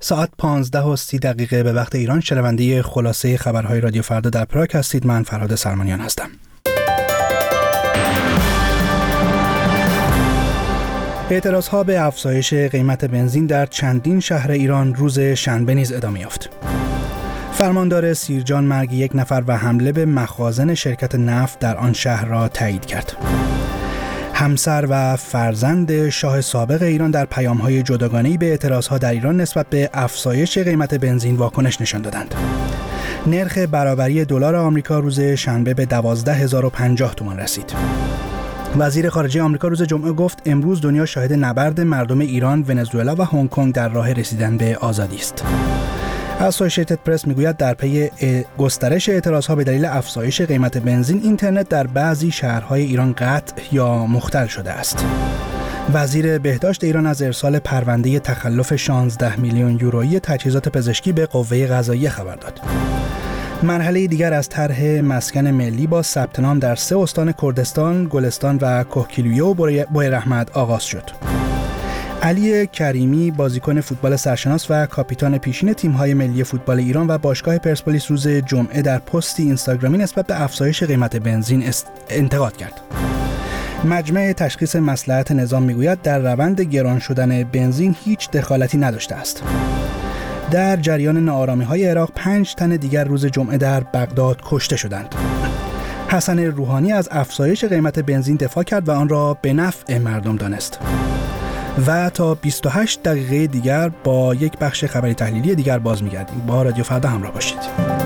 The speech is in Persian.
ساعت 15:30 به وقت ایران شنونده خلاصه خبرهای رادیو فردا در پراگ هستید. من فرهاد سلمانیان هستم. اعتراضها به افزایش قیمت بنزین در چندین شهر ایران روز شنبه نیز ادامه یافت. فرماندار سیرجان مرگ یک نفر و حمله به مخازن شرکت نفت در آن شهر را تایید کرد. همسر و فرزند شاه سابق ایران در پیام‌های جداگانه‌ای به اعتراضها در ایران نسبت به افزایش قیمت بنزین واکنش نشان دادند. نرخ برابری دلار آمریکا روز شنبه به 12050 تومان رسید. وزیر خارجه آمریکا روز جمعه گفت امروز دنیا شاهد نبرد مردم ایران، ونزوئلا و هنگ کنگ در راه رسیدن به آزادی است. اسوسییتد پرس میگوید در پی گسترش اعتراضها به دلیل افزایش قیمت بنزین، اینترنت در بعضی شهرهای ایران قطع یا مختل شده است. وزیر بهداشت ایران از ارسال پرونده تخلف 16 میلیون یورویی تجهیزات پزشکی به قوه قضاییه خبر داد. مرحله دیگر از طرح مسکن ملی با ثبت نام در 3 استان کردستان، گلستان و کهگیلویه و بویراحمد آغاز شد. علی کریمی بازیکن فوتبال سرشناس و کاپیتان پیشین تیم‌های ملی فوتبال ایران و باشگاه پرسپولیس روز جمعه در پستی اینستاگرامی نسبت به افزایش قیمت بنزین انتقاد کرد. مجمع تشخیص مصلحت نظام میگوید در روند گران شدن بنزین هیچ دخالتی نداشته است. در جریان ناآرامی‌های عراق 5 تن دیگر روز جمعه در بغداد کشته شدند. حسن روحانی از افزایش قیمت بنزین دفاع کرد و آن را به نفع مردم دانست. و تا 28 دقیقه دیگر با یک بخش خبری تحلیلی دیگر باز می‌گردیم. با رادیو فردا همراه باشید.